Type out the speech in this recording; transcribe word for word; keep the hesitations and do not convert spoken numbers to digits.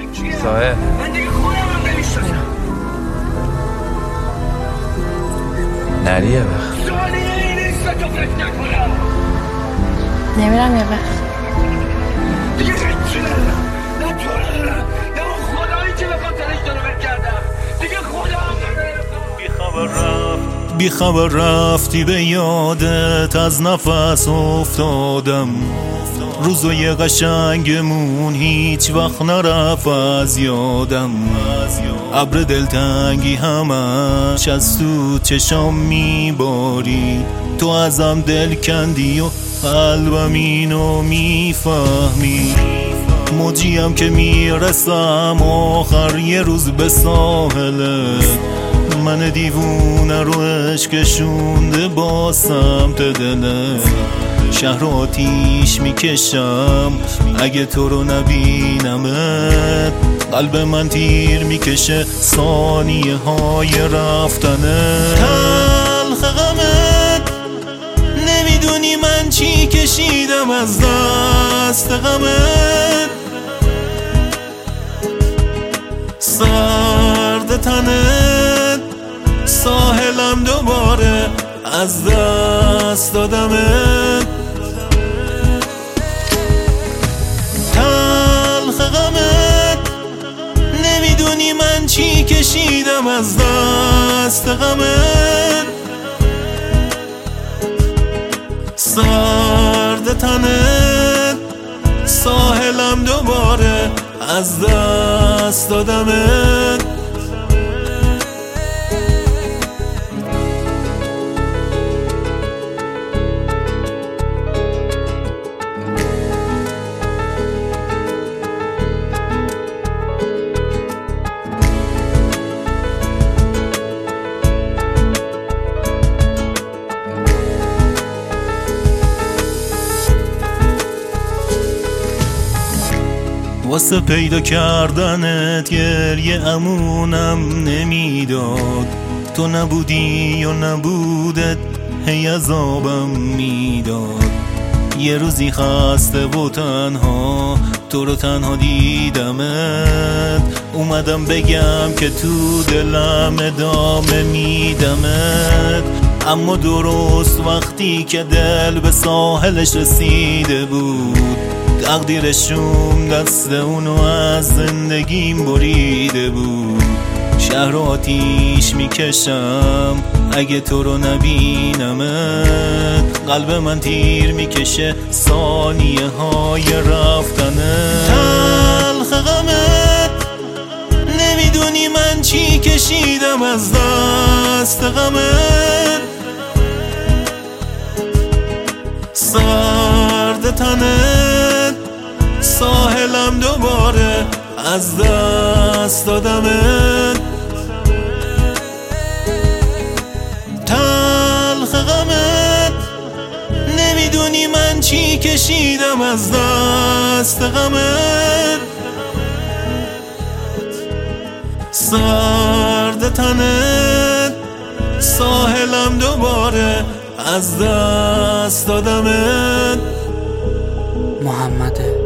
ساحل من دیگه خودم نمیشناسم. نری یه وقت ثانیه این نیست که تو فکر نکنم. نمیرم یه وقت دیگه هیچی ندارم، نه تو رو دارم نه اون خدایی که به خاطرش دارم کردم. دیگه خودم ندارم. بیخبر رفت بیخبر رفتی به یادت از نفس افتادم. روزای قشنگمون هیچ وقت نرفت از یادم. ابر دلتنگی همش از تو چشام میباری. تو ازم دل کندی و قلبم اینو میفهمی. موجیم که میرسم آخر یه روز به ساحلت. من دیوونه رو عشق شونده با سمت دلت. شهر آتیش میکشم اگه تو رو نبینمت. قلب من تیر میکشه ثانیه های رفتنه. تلخ غمت نمیدونی من چی کشیدم از دست غمت. سرد تنت ساحلم دوباره از دست دادمت. تلخ غمت نمیدونی من چی کشیدم از دست غمت. سرد تنت ساحلم دوباره از دست دادمت. واسه پیدا کردنت گریه امونم نمیداد. تو نبودی و نبودت هی عذابم میداد. یه روزی خسته و تنها تو رو تنها دیدمت. اومدم بگم که تو دلم ادامه میدمت. اما درست وقتی که دل به ساحلش رسیده بود تقدیرشون دست اونو از زندگیم بریده بود. شهر آتیش میکشم اگه تو رو نبینمت. قلب من تیر میکشه ثانیه های رفتنه. تلخ غمت نمیدونی من چی کشیدم از دست غمت. سرد تنت ساحلم دوباره از دست دادمت. تلخ غمت نمیدونی من چی کشیدم از دست غمت. سرد تنت ساحلم دوباره از دست دادمت. محمد